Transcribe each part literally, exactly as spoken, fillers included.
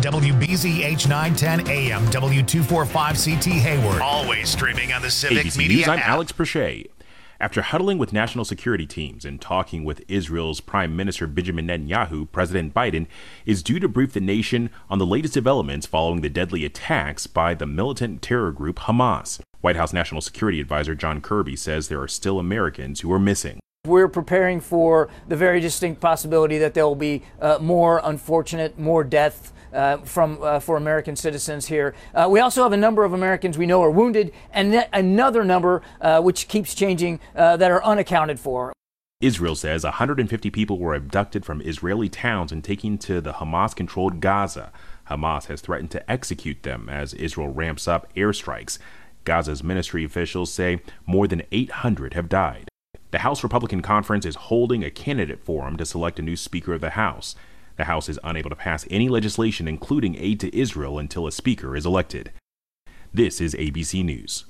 W B Z H nine ten A M, W two forty-five C T Hayward. Always streaming on the Civic A B C Media News, I'm app. Alex Prochet. After huddling with national security teams and talking with Israel's Prime Minister Benjamin Netanyahu, President Biden is due to brief the nation on the latest developments following the deadly attacks by the militant terror group Hamas. White House National Security Advisor John Kirby says there are still Americans who are missing. We're preparing for the very distinct possibility that there will be uh, more unfortunate, more death uh, from uh, for American citizens here. Uh, we also have a number of Americans we know are wounded, and th- another number uh, which keeps changing uh, that are unaccounted for. Israel says one hundred fifty people were abducted from Israeli towns and taken to the Hamas-controlled Gaza. Hamas has threatened to execute them as Israel ramps up airstrikes. Gaza's ministry officials say more than eight hundred have died. The House Republican Conference is holding a candidate forum to select a new Speaker of the House. The House is unable to pass any legislation, including aid to Israel, until a Speaker is elected. This is A B C News.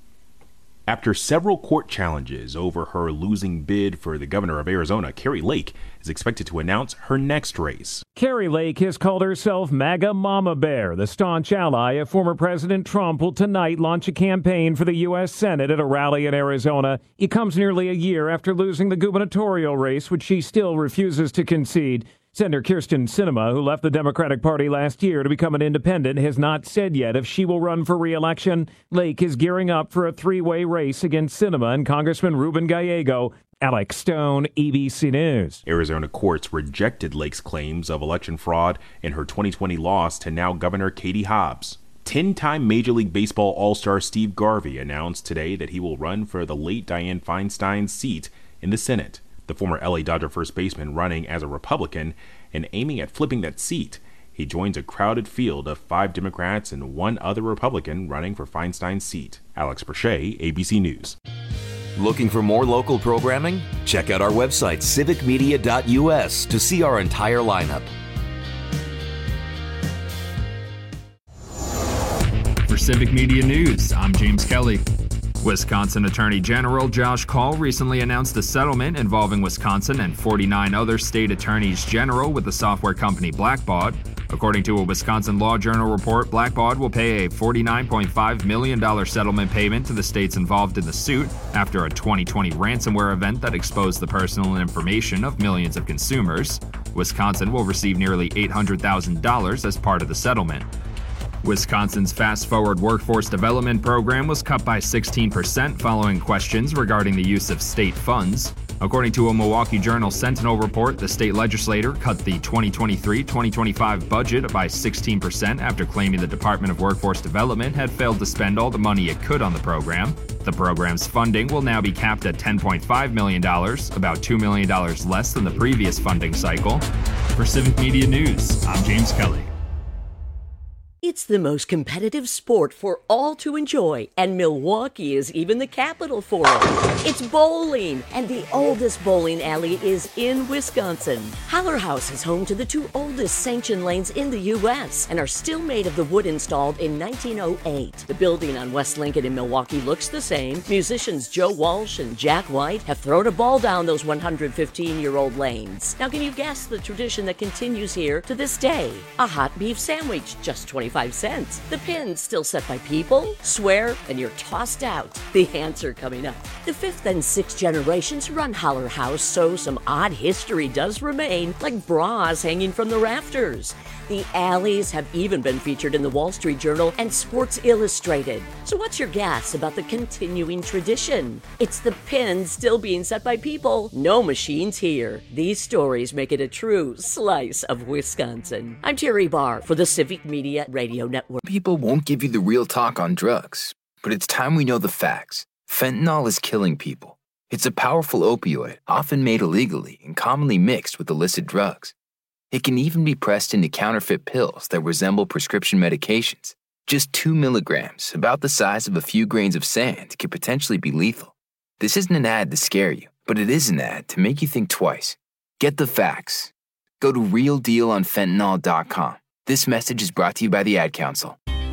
After several court challenges over her losing bid for the governor of Arizona, Kari Lake is expected to announce her next race. Kari Lake has called herself MAGA Mama Bear. The staunch ally of former President Trump will tonight launch a campaign for the U S Senate at a rally in Arizona. It comes nearly a year after losing the gubernatorial race, which she still refuses to concede. Senator Kyrsten Sinema, who left the Democratic Party last year to become an independent, has not said yet if she will run for re-election. Lake is gearing up for a three-way race against Sinema and Congressman Ruben Gallego. Alex Stone, A B C News. Arizona courts rejected Lake's claims of election fraud in her twenty twenty loss to now Governor Katie Hobbs. Ten-time Major League Baseball All-Star Steve Garvey announced today that he will run for the late Dianne Feinstein's seat in the Senate. The former L A Dodger first baseman running as a Republican and aiming at flipping that seat. He joins a crowded field of five Democrats and one other Republican running for Feinstein's seat. Alex Prochet, A B C News. Looking for more local programming? Check out our website, civic media dot u s, to see our entire lineup. For Civic Media News, I'm James Kelly. Wisconsin Attorney General Josh Kaul recently announced a settlement involving Wisconsin and forty-nine other state attorneys general with the software company Blackbaud. According to a Wisconsin Law Journal report, Blackbaud will pay a forty-nine point five million dollars settlement payment to the states involved in the suit after a twenty twenty ransomware event that exposed the personal information of millions of consumers. Wisconsin will receive nearly eight hundred thousand dollars as part of the settlement. Wisconsin's Fast Forward Workforce Development Program was cut by sixteen percent following questions regarding the use of state funds. According to a Milwaukee Journal Sentinel report, the state legislature cut the twenty twenty-three twenty twenty-five budget by sixteen percent after claiming the Department of Workforce Development had failed to spend all the money it could on the program. The program's funding will now be capped at ten point five million dollars, about two million dollars less than the previous funding cycle. For Civic Media News, I'm James Kelly. It's the most competitive sport for all to enjoy, and Milwaukee is even the capital for it. It's bowling, and the oldest bowling alley is in Wisconsin. Haller House is home to the two oldest sanctioned lanes in the U S and are still made of the wood installed in nineteen oh eight. The building on West Lincoln in Milwaukee looks the same. Musicians Joe Walsh and Jack White have thrown a ball down those one hundred fifteen-year-old lanes. Now, can you guess the tradition that continues here to this day? A hot beef sandwich, just twenty-five cents. The pins still set by people, swear, and you're tossed out. The answer coming up. The fifth and sixth generations run Haller House, so some odd history does remain, like bras hanging from the rafters. The alleys have even been featured in the Wall Street Journal and Sports Illustrated. So what's your guess about the continuing tradition? It's the pins still being set by people. No machines here. These stories make it a true slice of Wisconsin. I'm Terry Barr for the Civic Media Radio Network. People won't give you the real talk on drugs, but it's time we know the facts. Fentanyl is killing people. It's a powerful opioid, often made illegally and commonly mixed with illicit drugs. It can even be pressed into counterfeit pills that resemble prescription medications. Just two milligrams, about the size of a few grains of sand, could potentially be lethal. This isn't an ad to scare you, but it is an ad to make you think twice. Get the facts. Go to real deal on fentanyl dot com. This message is brought to you by the Ad Council.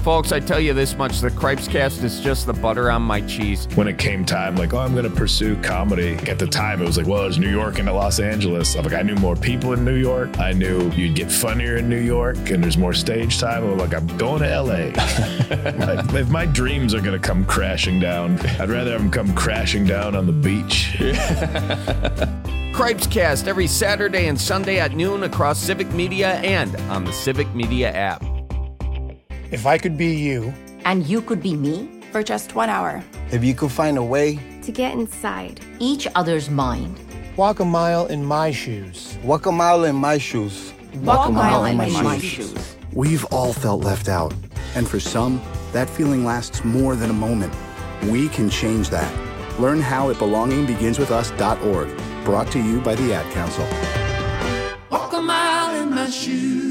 Folks, I tell you this much, the Cripescast is just the butter on my cheese. When it came time, like, oh, I'm going to pursue comedy. At the time, it was like, well, it's New York and Los Angeles. I'm like, I knew more people in New York. I knew you'd get funnier in New York and there's more stage time. I'm like, I'm going to L A. Like, if my dreams are going to come crashing down, I'd rather have them come crashing down on the beach. Cripescast every Saturday and Sunday at noon across Civic Media and on the Civic Media app. If I could be you. And you could be me? For just one hour. If you could find a way. To get inside each other's mind. Walk a mile in my shoes. Walk a mile in my shoes. Walk, Walk a mile, mile in, in my, my shoes. shoes. We've all felt left out. And for some, that feeling lasts more than a moment. We can change that. Learn how at belonging begins with us dot org. Brought to you by the Ad Council. Walk a mile in my shoes.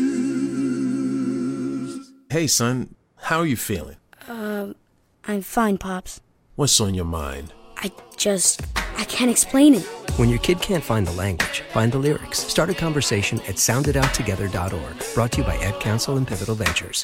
Hey, son, how are you feeling? Um, I'm fine, Pops. What's on your mind? I just, I can't explain it. When your kid can't find the language, find the lyrics. Start a conversation at sound it out together dot org. Brought to you by Ad Council and Pivotal Ventures.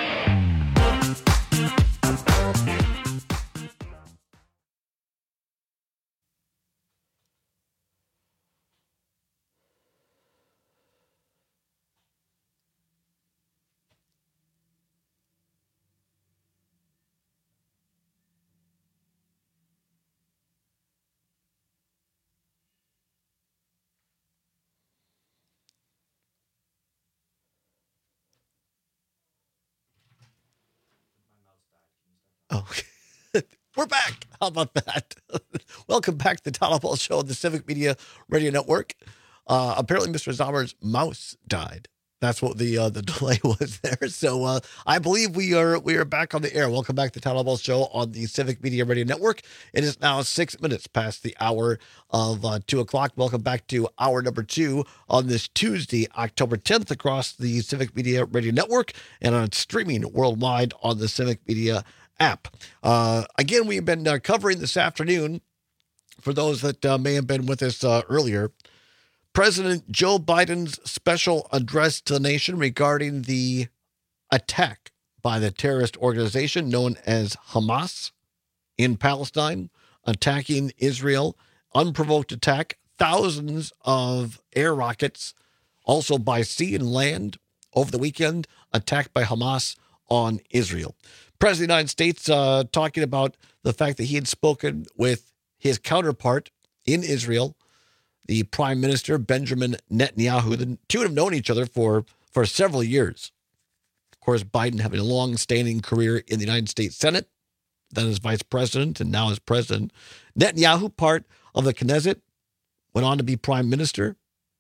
Oh, we're back. How about that? Welcome back to the Todd Ball Show on the Civic Media Radio Network. Uh, apparently, Mister Zommer's mouse died. That's what the uh, the delay was there. So uh, I believe we are we are back on the air. Welcome back to the Todd Ball Show on the Civic Media Radio Network. It is now six minutes past the hour of uh, two o'clock. Welcome back to hour number two on this Tuesday, October tenth, across the Civic Media Radio Network and on streaming worldwide on the Civic Media app. Uh, again, we've been uh, covering this afternoon, for those that uh, may have been with us uh, earlier, President Joe Biden's special address to the nation regarding the attack by the terrorist organization known as Hamas in Palestine, attacking Israel, unprovoked attack, thousands of air rockets, also by sea and land over the weekend, attacked by Hamas on Israel. President of the United States uh, talking about the fact that he had spoken with his counterpart in Israel, the Prime Minister, Benjamin Netanyahu. The two have known each other for, for several years. Of course, Biden having a long-standing career in the United States Senate, then as vice president, and now as president. Netanyahu, part of the Knesset, went on to be prime minister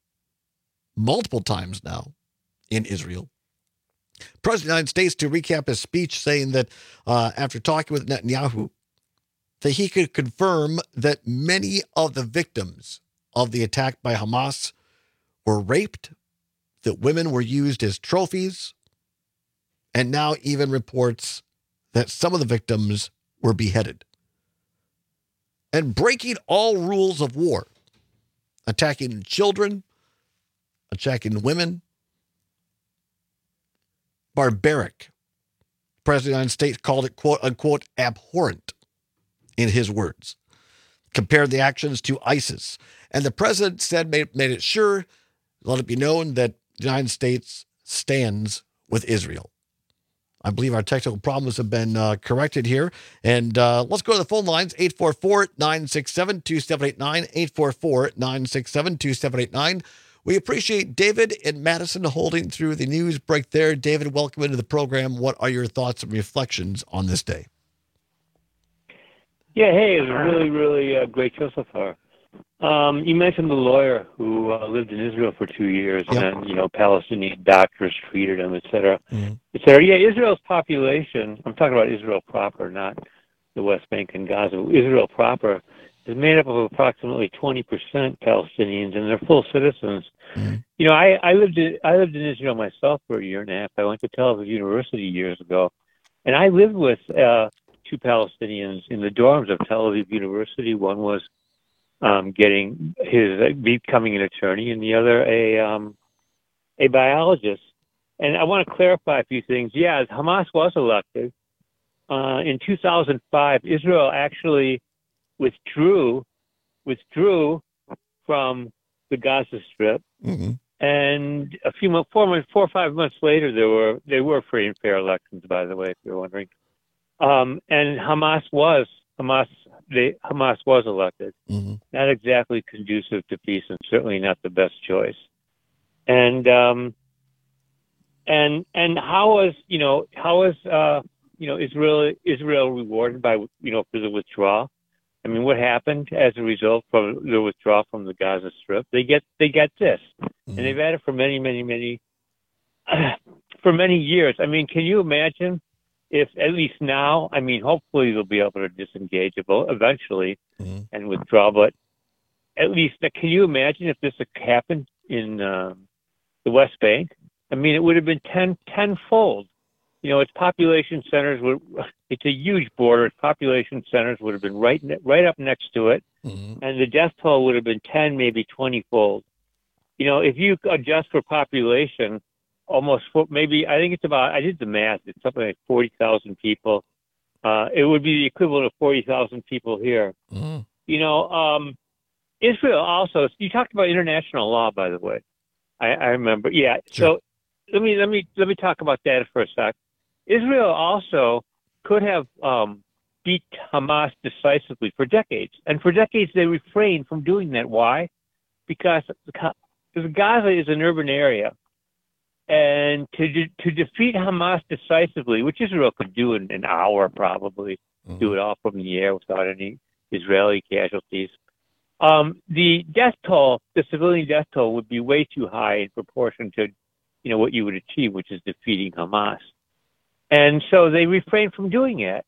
multiple times now in Israel. President of the United States, to recap his speech, saying that uh, after talking with Netanyahu, that he could confirm that many of the victims of the attack by Hamas were raped, that women were used as trophies, and now even reports that some of the victims were beheaded. And breaking all rules of war, attacking children, attacking women, barbaric. The President of the United States called it, quote unquote, abhorrent, in his words. Compared the actions to ISIS. And the president said, made, made it sure, let it be known that the United States stands with Israel. I believe our technical problems have been uh, corrected here. And uh, let's go to the phone lines, eight four four, nine six seven, two seven eight nine, eight four four, nine six seven, two seven eight nine. We appreciate David in Madison holding through the news break there. David, welcome into the program. What are your thoughts and reflections on this day? Yeah, hey, it was a really, really uh, great show so far. Um, you mentioned the lawyer who uh, lived in Israel for two years, yep. and then, you know, Palestinian doctors treated him, et cetera, mm-hmm. et cetera. Yeah, Israel's population, I'm talking about Israel proper, not the West Bank and Gaza. Israel proper is made up of approximately twenty percent Palestinians, and they're full citizens. Mm-hmm. You know, I, I lived in, I lived in Israel myself for a year and a half. I went to Tel Aviv University years ago, and I lived with uh, two Palestinians in the dorms of Tel Aviv University. One was um, getting his uh, becoming an attorney, and the other a um, a biologist and I want to clarify a few things. Yeah, Hamas was elected. Uh, in two thousand five, Israel actually withdrew withdrew from the Gaza Strip. Mm-hmm. And a few months, four months, four or five months later, there were they were free and fair elections. By the way, if you're wondering, um, and Hamas was Hamas they, Hamas was elected. Mm-hmm. Not exactly conducive to peace, and certainly not the best choice. And um, and and how was you know how was uh, you know Israel Israel rewarded by you know for the withdrawal? I mean, what happened as a result from the withdrawal from the Gaza Strip? They get they get this, mm-hmm. and they've had it for many, many, many for many years. I mean, can you imagine if at least now? I mean, hopefully they'll be able to disengage eventually mm-hmm. and withdraw. But at least, can you imagine if this had happened in uh, the West Bank? I mean, it would have been ten tenfold. You know, its population centers were, it's a huge border. Its population centers would have been right right up next to it. Mm-hmm. And the death toll would have been ten, maybe twenty fold. You know, if you adjust for population, almost for, maybe, I think it's about, I did the math, it's something like forty thousand people. Uh, it would be the equivalent of forty thousand people here. Mm-hmm. You know, um, Israel also, you talked about international law, by the way. I, I remember. Yeah. Sure. So let me, let me, let me talk about that for a sec. Israel also could have um, beat Hamas decisively for decades. And for decades, they refrained from doing that. Why? Because, because Gaza is an urban area. And to de- to defeat Hamas decisively, which Israel could do in an hour probably, mm-hmm. do it all from the air without any Israeli casualties, um, the death toll, the civilian death toll, would be way too high in proportion to, you know, what you would achieve, which is defeating Hamas. And so they refrain from doing it.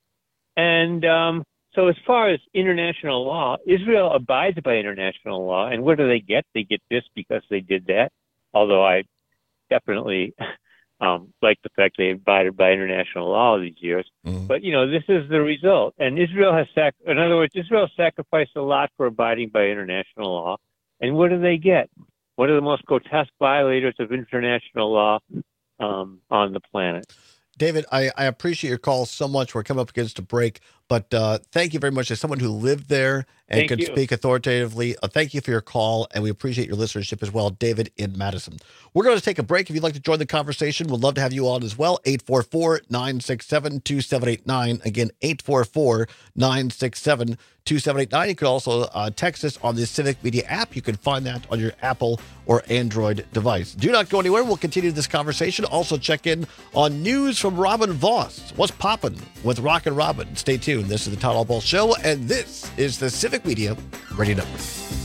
And um, so as far as international law, Israel abides by international law. And what do they get? They get this because they did that, although I definitely um, like the fact they abided by international law all these years. Mm-hmm. But, you know, this is the result. And Israel has, sac- in other words, Israel sacrificed a lot for abiding by international law. And what do they get? One of the most grotesque violators of international law um, on the planet. David, I, I appreciate your call so much. We're coming up against a break, but uh, thank you very much as someone who lived there and Thank can you. speak authoritatively. Uh, thank you for your call, and we appreciate your listenership as well, David in Madison. We're going to take a break. If you'd like to join the conversation, we'd love to have you on as well. eight four four, nine six seven, two seven eight nine. Again, eight four four, nine six seven, two seven eight nine. You can also uh, text us on the Civic Media app. You can find that on your Apple or Android device. Do not go anywhere. We'll continue this conversation. Also check in on news from Robin Voss. What's poppin' with Rockin' Robin? Stay tuned. This is the Todd Ball Show, and this is the Civic Media Radio Network.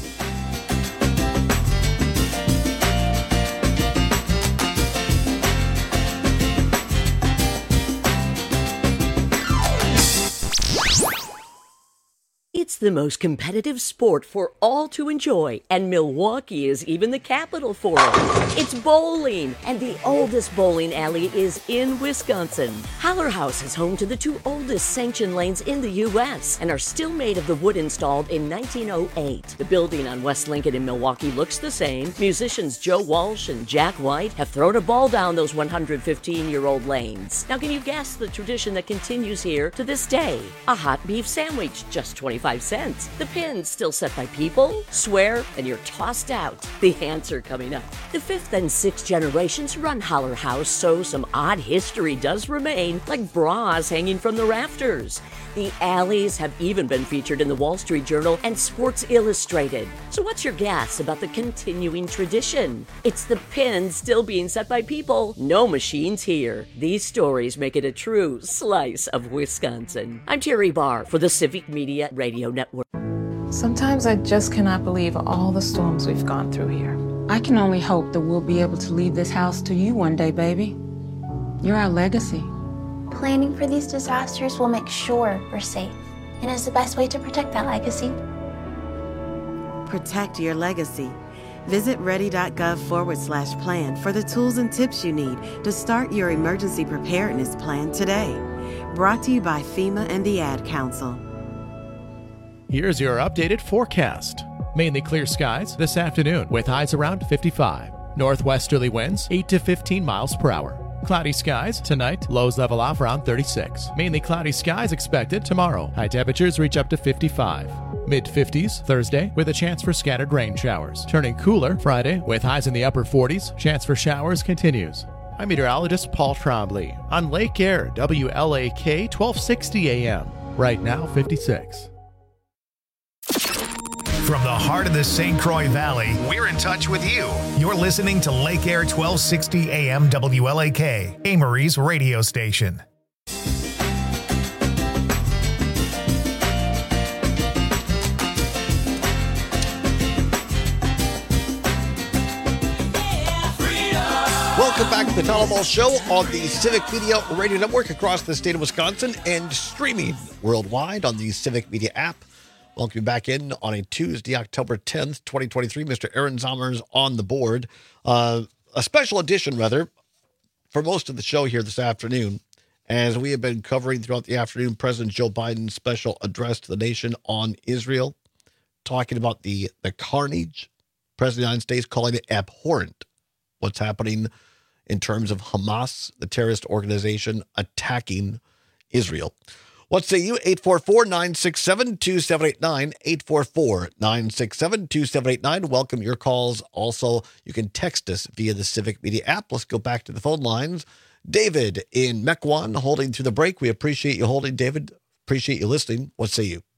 It's the most competitive sport for all to enjoy, and Milwaukee is even the capital for it. It's bowling, and the oldest bowling alley is in Wisconsin. Haller House is home to the two oldest sanctioned lanes in the U S and are still made of the wood installed in nineteen oh eight. The building on West Lincoln in Milwaukee looks the same. Musicians Joe Walsh and Jack White have thrown a ball down those one hundred fifteen-year-old lanes. Now, can you guess the tradition that continues here to this day? A hot beef sandwich, just twenty-five cents. The pins still set by people, swear, and you're tossed out. The answer coming up. The fifth and sixth generations run Haller House, so some odd history does remain, like bras hanging from the rafters. The alleys have even been featured in the Wall Street Journal and Sports Illustrated. So what's your guess about the continuing tradition? It's the pins still being set by people. No machines here. These stories make it a true slice of Wisconsin. I'm Terry Barr for the Civic Media Radio Network. Sometimes I just cannot believe all the storms we've gone through here. I can only hope that we'll be able to leave this house to you one day, baby. You're our legacy. Planning for these disasters will make sure we're safe, and is the best way to protect that legacy. Protect your legacy. Visit ready.gov forward slash plan for the tools and tips you need to start your emergency preparedness plan today. Brought to you by FEMA and the Ad Council. Here's your updated forecast. Mainly clear skies this afternoon with highs around fifty-five. Northwesterly winds eight to fifteen miles per hour. Cloudy skies tonight, lows level off around thirty-six. Mainly cloudy skies expected tomorrow. High temperatures reach up to fifty-five. mid fifties Thursday with a chance for scattered rain showers. Turning cooler Friday with highs in the upper forties. Chance for showers continues. I'm meteorologist Paul Trombley on Lake Air, W L A K twelve sixty A M. Right now fifty-six. From the heart of the Saint Croix Valley, we're in touch with you. You're listening to Lake Air twelve sixty A M W L A K, Amory's radio station. Welcome back to the Tyler Ball Show on the Civic Media Radio Network across the state of Wisconsin and streaming worldwide on the Civic Media app. Welcome you back in on a Tuesday, October tenth, twenty twenty-three. Mister Aaron Zomers on the board. Uh, a special edition, rather, for most of the show here this afternoon, as we have been covering throughout the afternoon President Joe Biden's special address to the nation on Israel, talking about the, the carnage. President of the United States calling it abhorrent, what's happening in terms of Hamas, the terrorist organization, attacking Israel. What say you? eight four four, nine six seven, two seven eight nine, eight four four, nine six seven, two seven eight nine. Welcome your calls. Also, you can text us via the Civic Media app. Let's go back to the phone lines. David in Mequon holding through the break. We appreciate you holding, David. Appreciate you listening. What say you?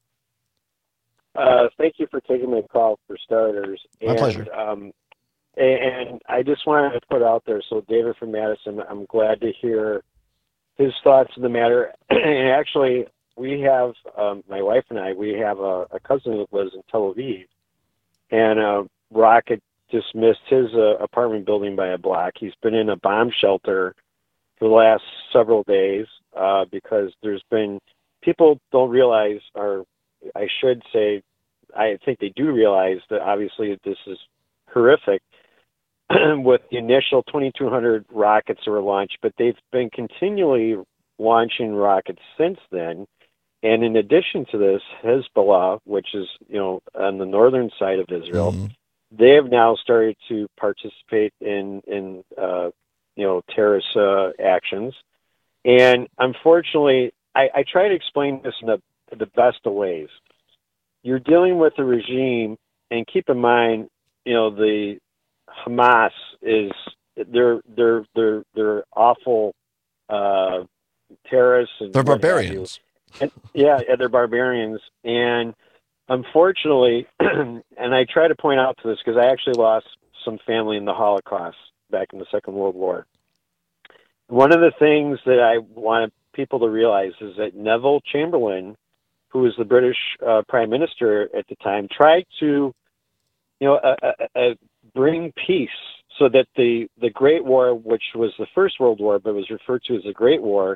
Uh, thank you for taking my call, for starters. My and, pleasure. Um, and I just wanted to put out there, so David from Madison, I'm glad to hear his thoughts on the matter. And actually, we have, um, my wife and I, we have a, a cousin that lives in Tel Aviv, and a rocket just missed his uh, apartment building by a block. He's been in a bomb shelter for the last several days uh, because there's been, people don't realize, or I should say, I think they do realize that obviously this is horrific with the initial twenty-two hundred rockets that were launched, but they've been continually launching rockets since then. And in addition to this, Hezbollah, which is, you know, on the northern side of Israel, mm-hmm. they have now started to participate in, in uh, you know, terrorist uh, actions. And unfortunately, I, I try to explain this in the, the best of ways. You're dealing with a regime, and keep in mind, you know, the Hamas is they're they're they're they're awful uh, terrorists and they're barbarians. And, yeah, yeah, they're barbarians, and unfortunately, and I try to point out to this because I actually lost some family in the Holocaust back in the Second World War. One of the things that I want people to realize is that Neville Chamberlain, who was the British uh, Prime Minister at the time, tried to, you know, uh, uh, uh, bring peace so that the, the Great War, which was the First World War, but was referred to as the Great War,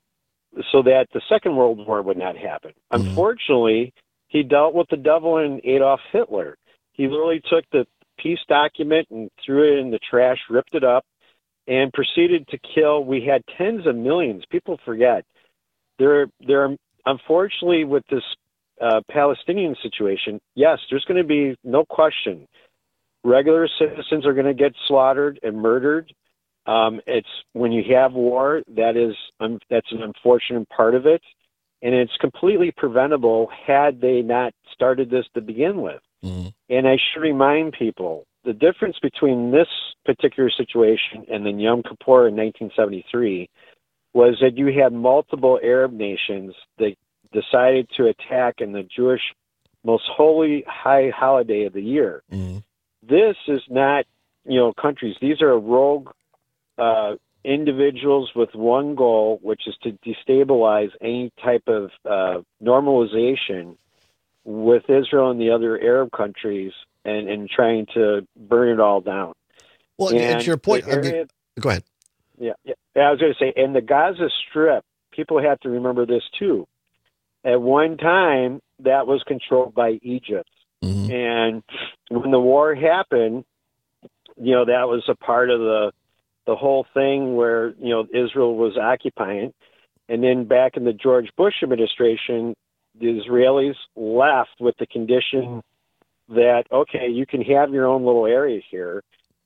so that the Second World War would not happen. Mm-hmm. Unfortunately, he dealt with the devil in Adolf Hitler. He literally took the peace document and threw it in the trash, ripped it up, and proceeded to kill. We had tens of millions. People forget. There, there are, unfortunately, with this uh, Palestinian situation, yes, there's going to be no question. Regular citizens are going to get slaughtered and murdered. Um, it's when you have war, that is um, that's an unfortunate part of it, and it's completely preventable had they not started this to begin with. Mm-hmm. And I should remind people, the difference between this particular situation and then Yom Kippur in nineteen seventy-three was that you had multiple Arab nations that decided to attack in the Jewish most holy high holiday of the year. Mm-hmm. This is not, you know, countries. These are rogue uh, individuals with one goal, which is to destabilize any type of uh, normalization with Israel and the other Arab countries, and, and trying to burn it all down. Well, and, and to your point, area, I mean, go ahead. Yeah, yeah, I was going to say, in the Gaza Strip, people have to remember this too. At one time, that was controlled by Egypt. Mm-hmm. And when the war happened, you know, that was a part of the the whole thing where, you know, Israel was occupying. And then back in the George Bush administration, the Israelis left with the condition that, okay, you can have your own little area here,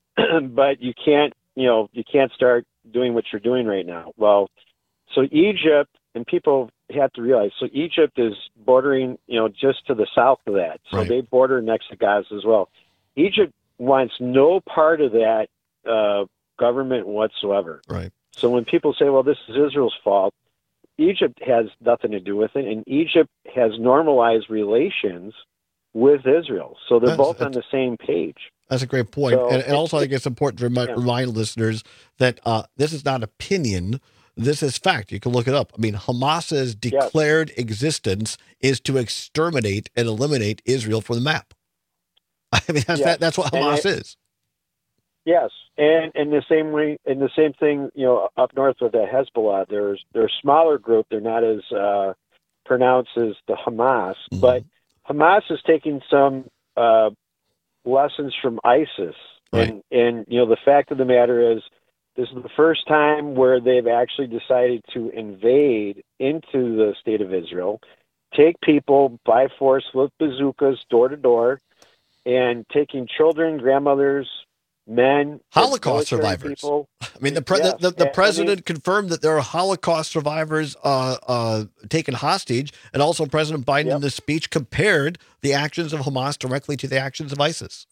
but you can't, you know, you can't start doing what you're doing right now. Well, so Egypt, and people have to realize, so Egypt is bordering, you know, just to the south of that. So Right. they border next to Gaza as well. Egypt wants no part of that uh, government whatsoever. Right. So when people say, well, this is Israel's fault, Egypt has nothing to do with it, and Egypt has normalized relations with Israel. So they're That's- both on the same page. That's a great point. So and, and also, I think it's important to remind, yeah. remind listeners that uh, this is not opinion. This is fact. You can look it up. I mean, Hamas's declared existence is to exterminate and eliminate Israel from the map. I mean, that's, Yes. that, that's what And Hamas it- is. Yes, and in the same way, in the same thing, you know, up north with the Hezbollah, there's they're a smaller group. They're not as uh, pronounced as the Hamas, Mm-hmm. but Hamas is taking some uh, lessons from ISIS, Right. and and you know, the fact of the matter is, this is the first time where they've actually decided to invade into the state of Israel, take people by force with bazookas door to door, and taking children, grandmothers, men, Holocaust military survivors. people. I mean, the, pre- Yes, the, the, the and- president I mean- confirmed that there are Holocaust survivors uh, uh, taken hostage, and also President Biden in this speech compared the actions of Hamas directly to the actions of ISIS.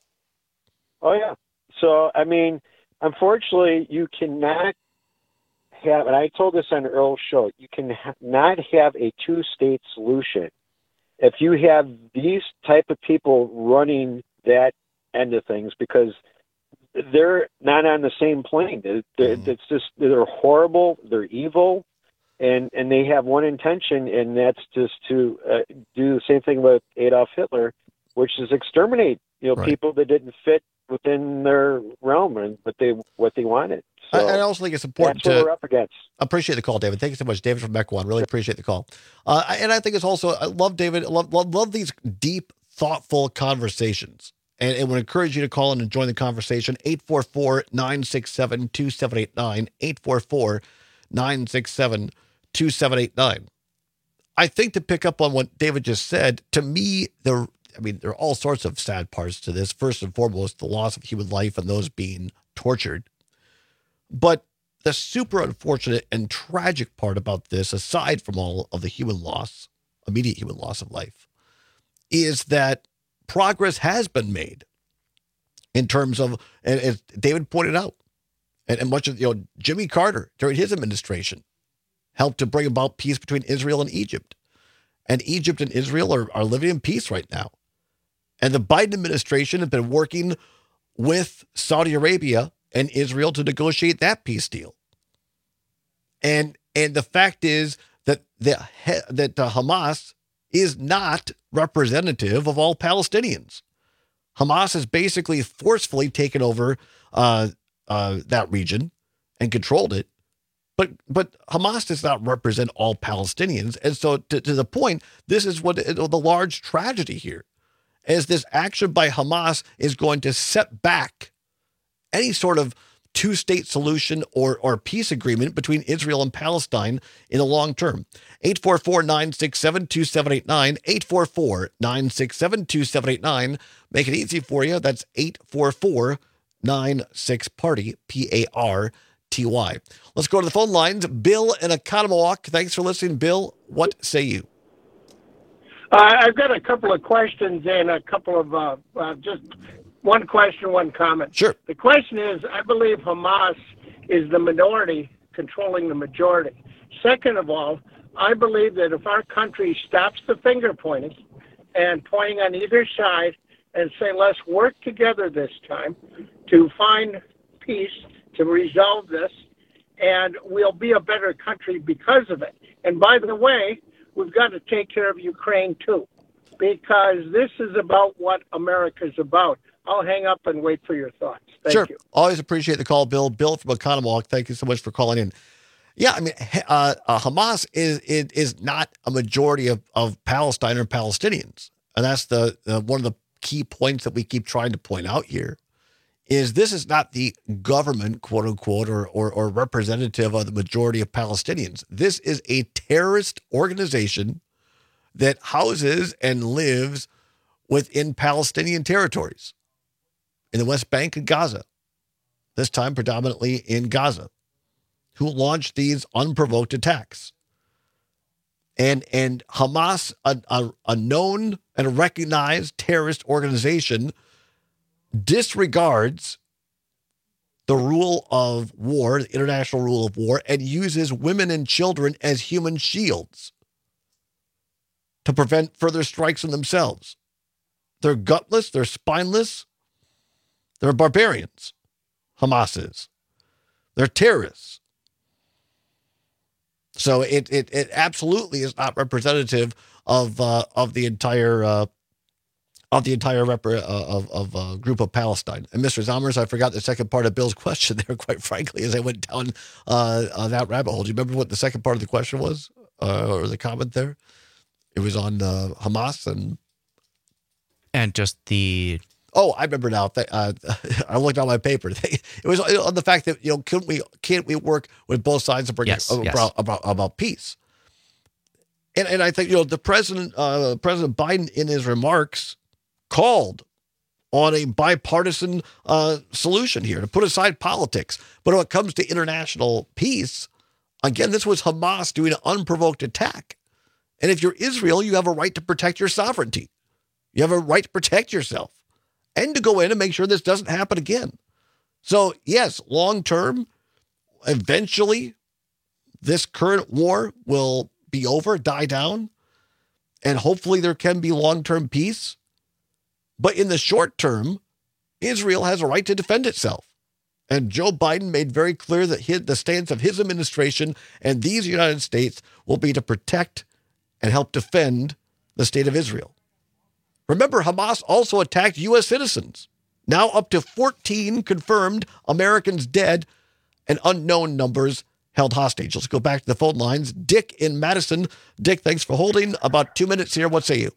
Oh yeah. So I mean, unfortunately, you cannot have, and I told this on Earl's show, you can ha- not have a two-state solution if you have these type of people running that end of things, because they're not on the same plane. They're, they're, It's just they're horrible, they're evil, and and they have one intention, and that's just to uh, do the same thing with Adolf Hitler, which is exterminate you know Right. people that didn't fit within their realm and what they what they wanted. So I, I also think it's important that's what to we're up against. appreciate the call, David. Thank you so much, David from Mequon. Really appreciate the call. Uh, and I think it's also, I love David, I love, love, love these deep, thoughtful conversations. And it would encourage you to call in and join the conversation. eight four four, nine six seven, two seven eight nine, eight four four, nine six seven, two seven eight nine. I think to pick up on what David just said, to me, there, I mean, there are all sorts of sad parts to this. First and foremost, the loss of human life and those being tortured. But the super unfortunate and tragic part about this, aside from all of the human loss, immediate human loss of life, is that progress has been made in terms of, and as David pointed out, and, and much of, you know, Jimmy Carter during his administration helped to bring about peace between Israel and Egypt. And Egypt and Israel are, are living in peace right now. And the Biden administration has been working with Saudi Arabia and Israel to negotiate that peace deal. And and the fact is that the that uh, Hamas is not representative of all Palestinians. Hamas has basically forcefully taken over uh, uh, that region and controlled it. But but Hamas does not represent all Palestinians. And so to, to the point, this is what the large tragedy here is. This action by Hamas is going to set back any sort of two-state solution or or peace agreement between Israel and Palestine in the long term. eight four four, nine six seven, two seven eight nine, eight four four, nine six seven, two seven eight nine. Make it easy for you. That's eight four four, nine six, party, P A R T Y. Let's go to the phone lines. Bill in Oconomowoc. Thanks for listening, Bill. What say you? Uh, I've got a couple of questions and a couple of uh, uh, just one question, one comment. Sure. The question is, I believe Hamas is the minority controlling the majority. Second of all, I believe that if our country stops the finger pointing and pointing on either side and say, let's work together this time to find peace, to resolve this, and we'll be a better country because of it. And by the way, we've got to take care of Ukraine too, because this is about what America's about. I'll hang up and wait for your thoughts. Thank sure. you. Always appreciate the call, Bill. Bill from Oconomowoc, thank you so much for calling in. Yeah, I mean, uh, uh, Hamas is, is is not a majority of, of Palestine or Palestinians. And that's the uh, one of the key points that we keep trying to point out here, is this is not the government, quote unquote, or, or, or representative of the majority of Palestinians. This is a terrorist organization that houses and lives within Palestinian territories. in the West Bank and Gaza, this time predominantly in Gaza, who launched these unprovoked attacks. And and Hamas, a, a, a known and recognized terrorist organization, disregards the rule of war, the international rule of war, and uses women and children as human shields to prevent further strikes on themselves. They're gutless, they're spineless, they're barbarians. Hamas is. They're terrorists. So it it it absolutely is not representative of uh, of the entire uh, of the entire rep- uh, of of uh, group of Palestine. And Mister Zomers, I forgot the second part of Bill's question there. Quite frankly, as I went down uh, uh, that rabbit hole, do you remember what the second part of the question was, uh, or the comment there? It was on uh, Hamas and and just the. Oh, I remember now. Uh, I looked on my paper. It was on the fact that, you know, can't we can't we work with both sides to bring yes, about, yes. about about peace? And and I think, you know, the president uh, President Biden in his remarks called on a bipartisan uh, solution here to put aside politics. But when it comes to international peace, again, this was Hamas doing an unprovoked attack. And if you're Israel, you have a right to protect your sovereignty. You have a right to protect yourself. And to go in and make sure this doesn't happen again. So, yes, long term, eventually, this current war will be over, die down, and hopefully there can be long-term peace. But in the short term, Israel has a right to defend itself. And Joe Biden made very clear that his, the stance of his administration and these United States will be to protect and help defend the state of Israel. Remember, Hamas also attacked U S citizens. Now up to fourteen confirmed Americans dead and unknown numbers held hostage. Let's go back to the phone lines. Dick in Madison. Dick, thanks for holding. About two minutes here. What say you?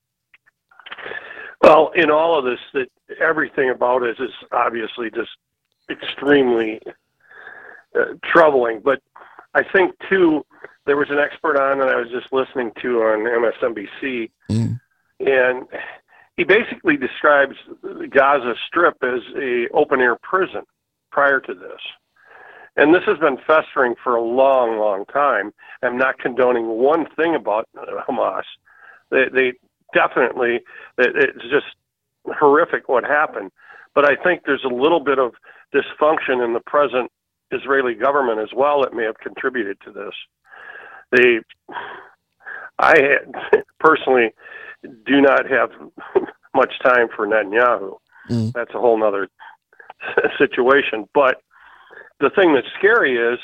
Well, in all of this, that everything about it is obviously just extremely uh, troubling. But I think, too, there was an expert on that I was just listening to on M S N B C. Mm. And he basically describes the Gaza Strip as a open-air prison prior to this. And this has been festering for a long, long time. I'm not condoning one thing about Hamas. They, they definitely, it's just horrific what happened. But I think there's a little bit of dysfunction in the present Israeli government as well that may have contributed to this. They, I had, personally do not have much time for Netanyahu. Mm. That's a whole nother situation. But the thing that's scary is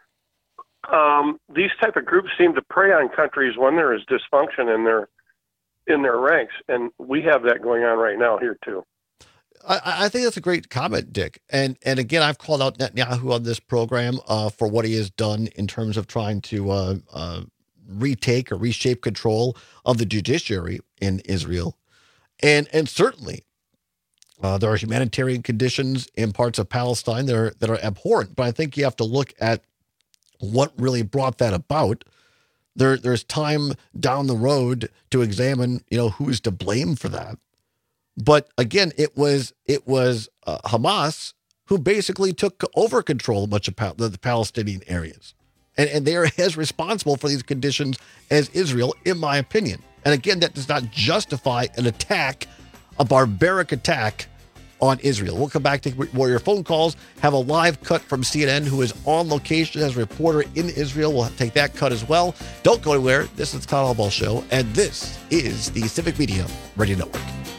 um, these type of groups seem to prey on countries when there is dysfunction in their in their ranks, and we have that going on right now here too. I, I think that's a great comment, Dick. And and again, I've called out Netanyahu on this program uh, for what he has done in terms of trying to uh, uh, retake or reshape control of the judiciary in Israel. And and certainly uh, there are humanitarian conditions in parts of Palestine that are, that are abhorrent. But I think you have to look at what really brought that about. There, there's time down the road to examine, you know, who's to blame for that. But again, it was it was uh, Hamas who basically took over control of much of Pal- the Palestinian areas. And, and they are as responsible for these conditions as Israel, in my opinion. And again, that does not justify an attack, a barbaric attack on Israel. We'll come back to more of your phone calls, have a live cut from C N N, who is on location as a reporter in Israel. We'll take that cut as well. Don't go anywhere. This is the Todd Hallball Show, and this is the Civic Media Radio Network.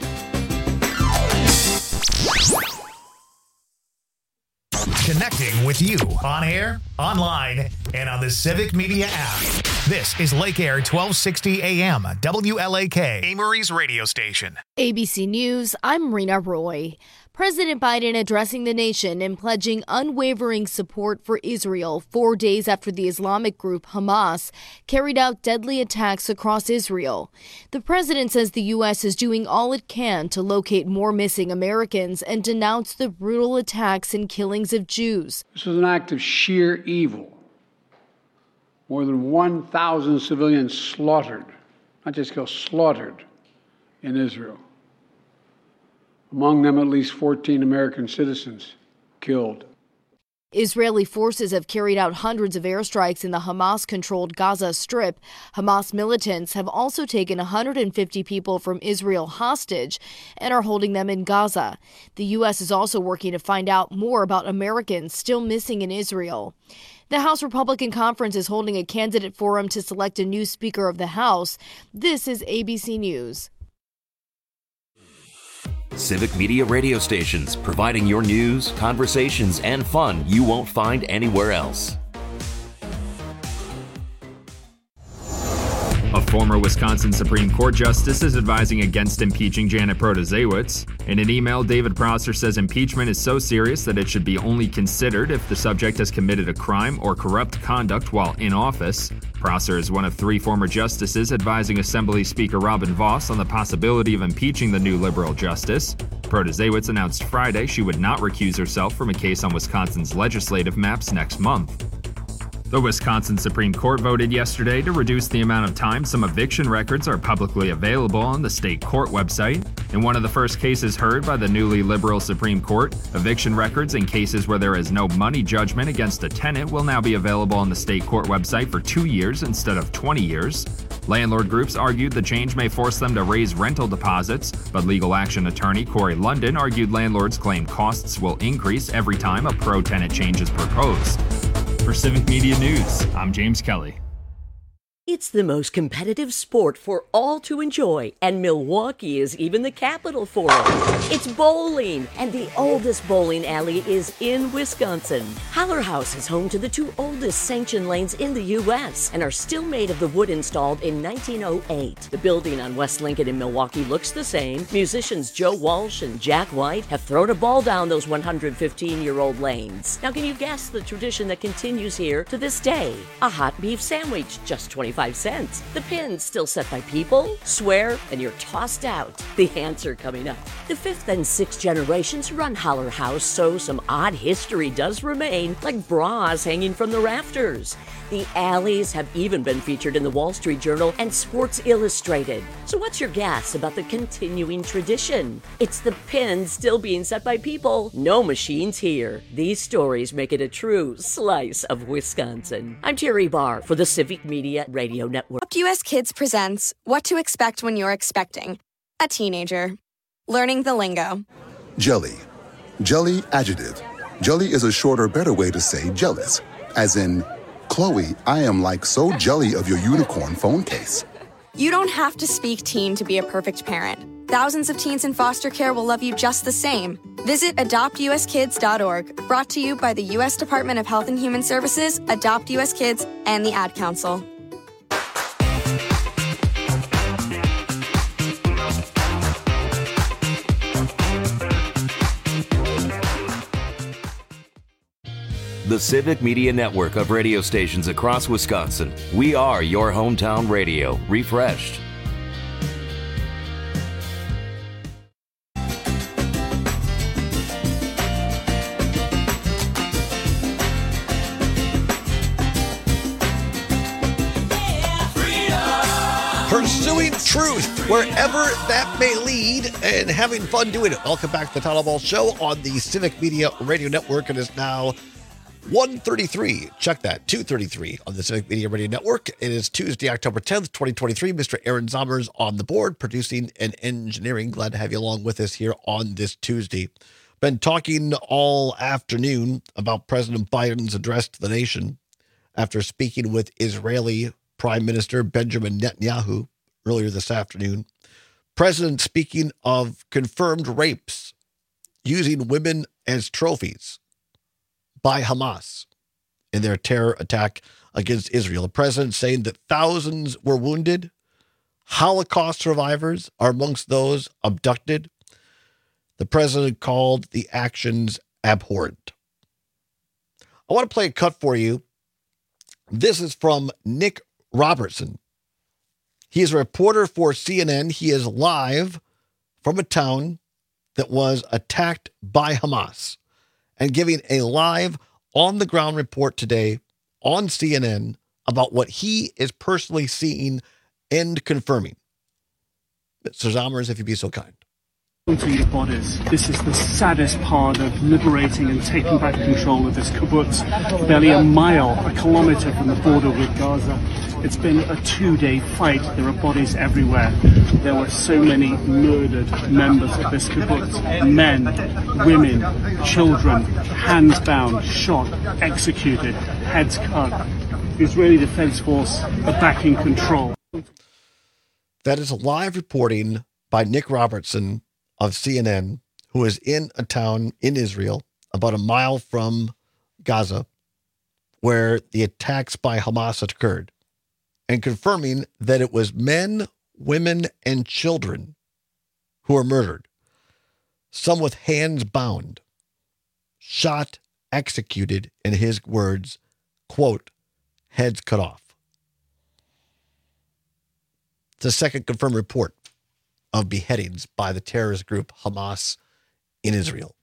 Connecting with you on air, online, and on the Civic Media app. This is Lake Air twelve sixty A M, W L A K, Amory's radio station. A B C News, I'm Rena Roy. President Biden addressing the nation and pledging unwavering support for Israel four days after the Islamic group Hamas carried out deadly attacks across Israel. The president says the U S is doing all it can to locate more missing Americans and denounce the brutal attacks and killings of Jews. This was an act of sheer evil. More than one thousand civilians slaughtered, not just killed, slaughtered in Israel. among them at least fourteen American citizens killed. Israeli forces have carried out hundreds of airstrikes in the Hamas-controlled Gaza Strip. Hamas militants have also taken one hundred fifty people from Israel hostage and are holding them in Gaza. The U S is also working to find out more about Americans still missing in Israel. The House Republican Conference is holding a candidate forum to select a new Speaker of the House. This is A B C News. Civic Media radio stations, providing your news, conversations, and fun you won't find anywhere else. A former Wisconsin Supreme Court justice is advising against impeaching Janet Protasiewicz. In an email, David Prosser says impeachment is so serious that it should be only considered if the subject has committed a crime or corrupt conduct while in office. Prosser is one of three former justices advising Assembly Speaker Robin Voss on the possibility of impeaching the new liberal justice. Protasiewicz announced Friday she would not recuse herself from a case on Wisconsin's legislative maps next month. The Wisconsin Supreme Court voted yesterday to reduce the amount of time some eviction records are publicly available on the state court website. In one of the first cases heard by the newly liberal Supreme Court, eviction records in cases where there is no money judgment against a tenant will now be available on the state court website for two years instead of twenty years. Landlord groups argued the change may force them to raise rental deposits, but legal action attorney Corey London argued landlords claim costs will increase every time a pro-tenant change is proposed. For Civic Media News, I'm James Kelly. It's the most competitive sport for all to enjoy, and Milwaukee is even the capital for it. It's bowling, and the oldest bowling alley is in Wisconsin. Haller House is home to the two oldest sanctioned lanes in the U S and are still made of the wood installed in nineteen oh eight. The building on West Lincoln in Milwaukee looks the same. Musicians Joe Walsh and Jack White have thrown a ball down those one hundred fifteen-year-old lanes. Now, can you guess the tradition that continues here to this day? A hot beef sandwich, just twenty-five cents. The pins still set by people, swear, and you're tossed out. The answer coming up. The fifth and sixth generations run Haller House, so some odd history does remain, like bras hanging from the rafters. The alleys have even been featured in the Wall Street Journal and Sports Illustrated. So what's your guess about the continuing tradition? It's the pins still being set by people. No machines here. These stories make it a true slice of Wisconsin. I'm Terry Barr for the Civic Media Radio Network. Adopt U S Kids presents What to Expect When You're Expecting a Teenager. Learning the lingo. Jelly. Jelly adjective. Jelly is a shorter, better way to say jealous. As in, Chloe, I am like so jelly of your unicorn phone case. You don't have to speak teen to be a perfect parent. Thousands of teens in foster care will love you just the same. Visit adopt u s kids dot org, brought to you by the U S Department of Health and Human Services, Adopt U S Kids, and the Ad Council. The Civic Media Network of radio stations across Wisconsin. We are your hometown radio, refreshed. Pursuing truth wherever that may lead and having fun doing it. Welcome back to the Todd Ball Show on the Civic Media Radio Network. It is now one thirty-three. Check that, two thirty-three on the Civic Media Radio Network. It is Tuesday, October tenth, twenty twenty-three. Mister Aaron Zommers on the board, producing and engineering. Glad to have you along with us here on this Tuesday. Been talking all afternoon about President Biden's address to the nation after speaking with Israeli Prime Minister Benjamin Netanyahu earlier this afternoon. President speaking of confirmed rapes using women as trophies by Hamas in their terror attack against Israel. The president saying that thousands were wounded. Holocaust survivors are amongst those abducted. The president called the actions abhorrent. I want to play a cut for you. This is from Nick Robertson. He is a reporter for C N N. He is live from a town that was attacked by Hamas and giving a live on-the-ground report today on C N N about what he is personally seeing and confirming. Mister Zommers, if you'd be so kind. Counting the bodies. This is the saddest part of liberating and taking back control of this kibbutz, barely a mile, a kilometer from the border with Gaza. It's been a two-day fight. There are bodies everywhere. There were so many murdered members of this kibbutz. Men, women, children, hands bound, shot, executed, heads cut. The Israeli Defense Force are back in control. That is live reporting by Nick Robertson of C N N, who is in a town in Israel about a mile from Gaza where the attacks by Hamas occurred, and confirming that it was men, women, and children who were murdered, some with hands bound, shot, executed, in his words, quote, heads cut off. It's the second confirmed report of beheadings by the terrorist group Hamas in Israel.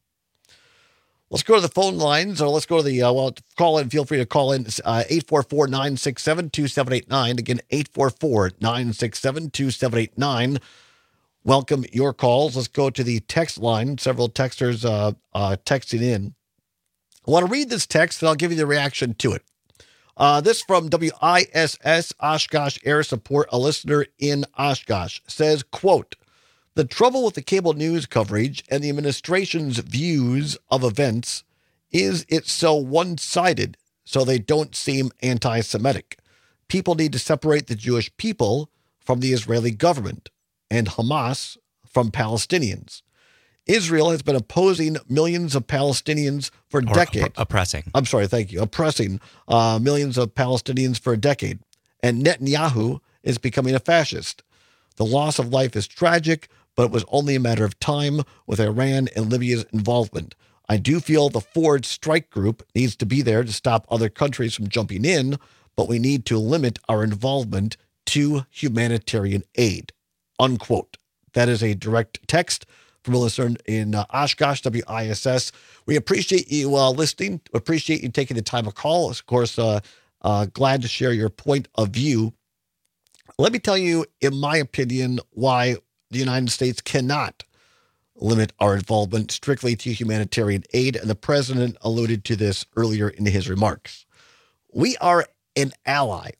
Let's go to the phone lines, or let's go to the, uh, well, call in. Feel free to call in, uh, eight four four, nine six seven, two seven eight nine. Again, eight four four, nine six seven, two seven eight nine. Welcome your calls. Let's go to the text line. Several texters uh, uh, texting in. I want to read this text, and I'll give you the reaction to it. Uh, this from W I S S Oshkosh Air Support, a listener in Oshkosh, says, quote, the trouble with the cable news coverage and the administration's views of events is it's so one-sided, so they don't seem anti-Semitic. People need to separate the Jewish people from the Israeli government and Hamas from Palestinians. Israel has been opposing millions of Palestinians for Or decades. oppressing. I'm sorry, thank you. Oppressing uh, millions of Palestinians for a decade. And Netanyahu is becoming a fascist. The loss of life is tragic, but it was only a matter of time with Iran and Libya's involvement. I do feel the Ford Strike Group needs to be there to stop other countries from jumping in, but we need to limit our involvement to humanitarian aid. Unquote. That is a direct text from a listener in uh, Oshkosh, W I S S. We appreciate you uh, listening. Appreciate you taking the time to call. Of course, uh, uh, glad to share your point of view. Let me tell you, in my opinion, why the United States cannot limit our involvement strictly to humanitarian aid, and the president alluded to this earlier in his remarks. We are an ally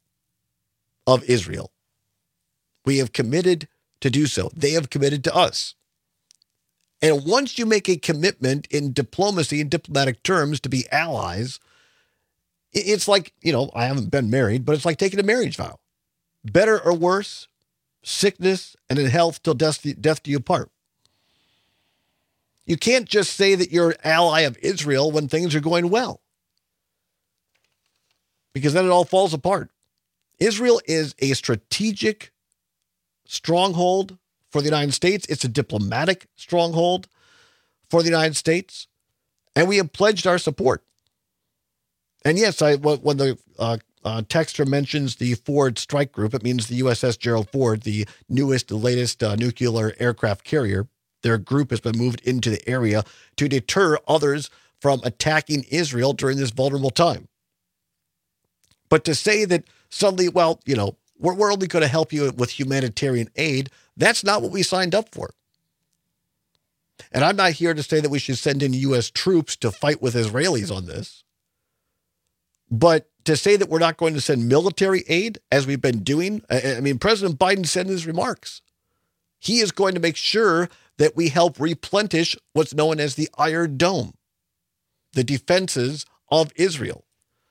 of Israel. We have committed to do so. They have committed to us. And once you make a commitment in diplomacy and diplomatic terms to be allies, it's like, you know, I haven't been married, but it's like taking a marriage vow. Better or worse, sickness and in health till death, death do you part. You can't just say that you're an ally of Israel when things are going well, because then it all falls apart. Israel is a strategic stronghold for the United States. It's a diplomatic stronghold for the United States, and we have pledged our support. And yes, I when the uh, uh, texter mentions the Ford Strike Group, it means the U S S Gerald Ford, the newest, the latest uh, nuclear aircraft carrier. Their group has been moved into the area to deter others from attacking Israel during this vulnerable time. But to say that suddenly, well, you know, we're, we're only going to help you with humanitarian aid, that's not what we signed up for. And I'm not here to say that we should send in U S troops to fight with Israelis on this. But to say that we're not going to send military aid, as we've been doing, I mean, President Biden said in his remarks, he is going to make sure that we help replenish what's known as the Iron Dome, the defenses of Israel.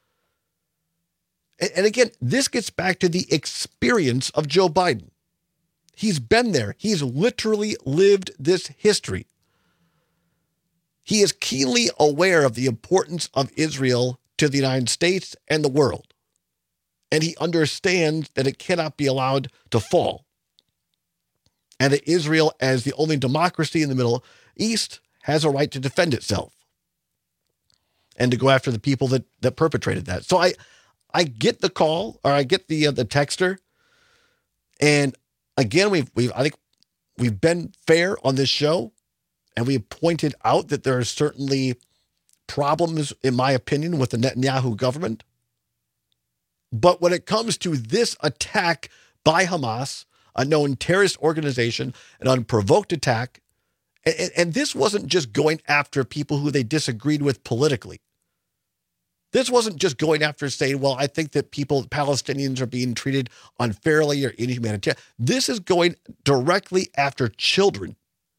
And again, this gets back to the experience of Joe Biden. He's been there. He's literally lived this history. He is keenly aware of the importance of Israel to the United States and the world. And he understands that it cannot be allowed to fall. And that Israel, as the only democracy in the Middle East, has a right to defend itself and to go after the people that, that perpetrated that. So I, I get the call, or I get the uh, the texter, and again, we've we've I think we've been fair on this show, and we've pointed out that there are certainly problems, in my opinion, with the Netanyahu government. But when it comes to this attack by Hamas, a known terrorist organization, an unprovoked attack, And, and this wasn't just going after people who they disagreed with politically. This wasn't just going after saying, well, I think that people, Palestinians are being treated unfairly or inhumanitarian. This is going directly after children.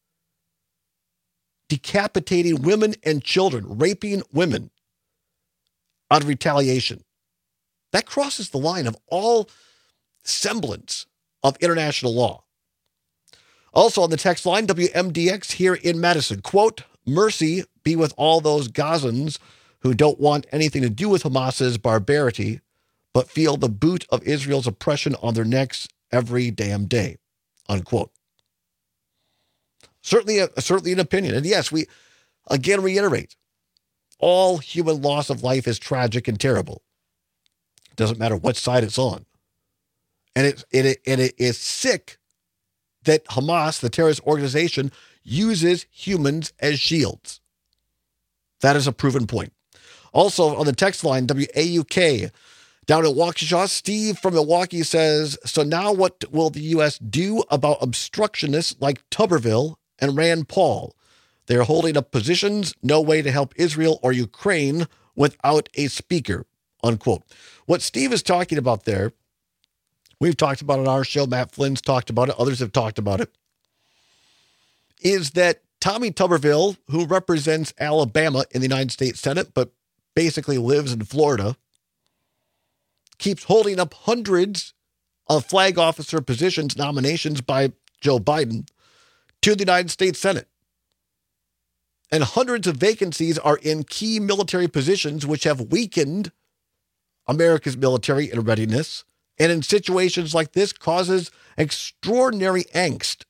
Decapitating women and children, raping women out of retaliation. That crosses the line of all semblance of international law. Also on the text line, W M D X here in Madison, quote, mercy be with all those Gazans who don't want anything to do with Hamas's barbarity, but feel the boot of Israel's oppression on their necks every damn day, unquote. Certainly, a, certainly an opinion. And yes, we again reiterate, all human loss of life is tragic and terrible. It doesn't matter what side it's on. And it, it, and it is sick that Hamas, the terrorist organization, uses humans as shields. That is a proven point. Also on the text line, W A U K, down in Waukesha, Steve from Milwaukee says, so now what will the U S do about obstructionists like Tuberville and Rand Paul? They're holding up positions, no way to help Israel or Ukraine without a speaker, unquote. What Steve is talking about there, we've talked about it on our show, Matt Flynn's talked about it, others have talked about it, is that Tommy Tuberville, who represents Alabama in the United States Senate, but basically lives in Florida, keeps holding up hundreds of flag officer positions, nominations by Joe Biden to the United States Senate. And hundreds of vacancies are in key military positions, which have weakened America's military and readiness. And in situations like this, causes extraordinary angst.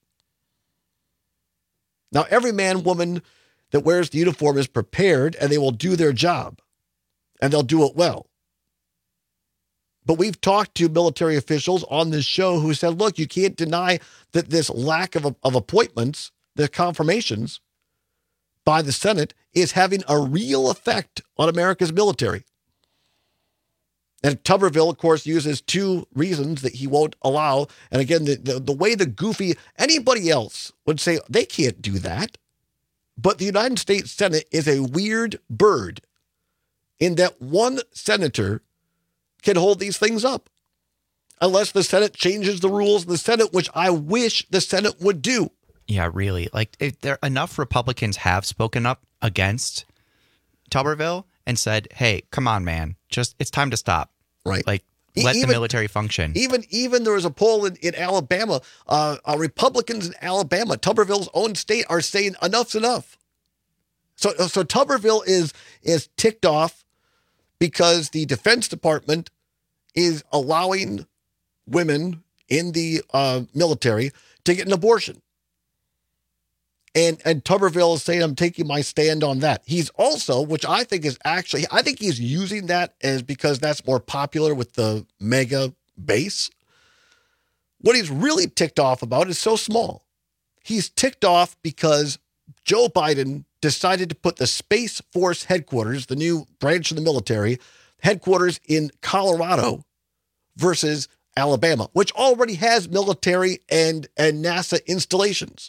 Now, every man, woman that wears the uniform is prepared, and they will do their job, and they'll do it well. But we've talked to military officials on this show who said, look, you can't deny that this lack of, of appointments, the confirmations by the Senate, is having a real effect on America's military. And Tuberville, of course, uses two reasons that he won't allow. And again, the, the, the way the goofy, anybody else would say, they can't do that. But the United States Senate is a weird bird in that one senator can hold these things up. Unless the Senate changes the rules of the Senate, which I wish the Senate would do. Yeah, really. Like, if there enough Republicans have spoken up against Tuberville and said, hey, come on, man, just it's time to stop. Right. Like, let even, the military function. Even even there was a poll in, in Alabama, uh, uh, Republicans in Alabama, Tuberville's own state, are saying enough's enough. So so Tuberville is is ticked off because the Defense Department is allowing women in the uh, military to get an abortion. And and Tuberville is saying, I'm taking my stand on that. He's also, which I think is actually, I think he's using that as because that's more popular with the mega base. What he's really ticked off about is so small. He's ticked off because Joe Biden decided to put the Space Force headquarters, the new branch of the military, headquarters in Colorado versus Alabama, which already has military and, and NASA installations.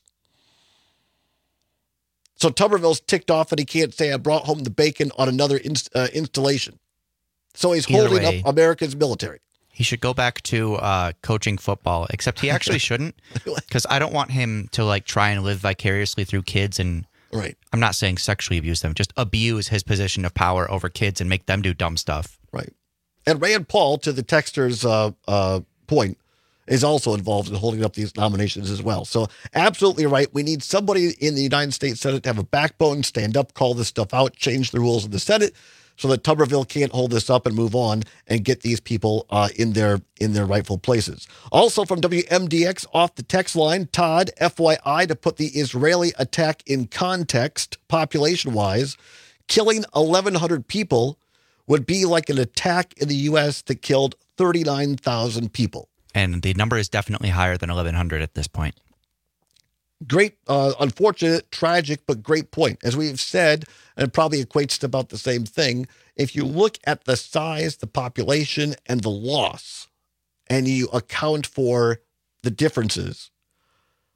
So Tuberville's ticked off that he can't say I brought home the bacon on another inst- uh, installation. So he's Either holding way, up America's military. He should go back to uh, coaching football, except he actually shouldn't, because I don't want him to like try and live vicariously through kids and right. I'm not saying sexually abuse them, just abuse his position of power over kids and make them do dumb stuff. Right. And Rand Paul, to the texter's uh, uh, point, is also involved in holding up these nominations as well. So absolutely right. We need somebody in the United States Senate to have a backbone, stand up, call this stuff out, change the rules of the Senate so that Tuberville can't hold this up and move on and get these people uh, in their in their rightful places. Also from W M D X off the text line, Todd, F Y I, to put the Israeli attack in context, population-wise, killing eleven hundred people would be like an attack in the U S that killed thirty-nine thousand people. And the number is definitely higher than eleven hundred at this point. Great, uh, unfortunate, tragic, but great point. As we've said, and it probably equates to about the same thing, if you look at the size, the population, and the loss, and you account for the differences,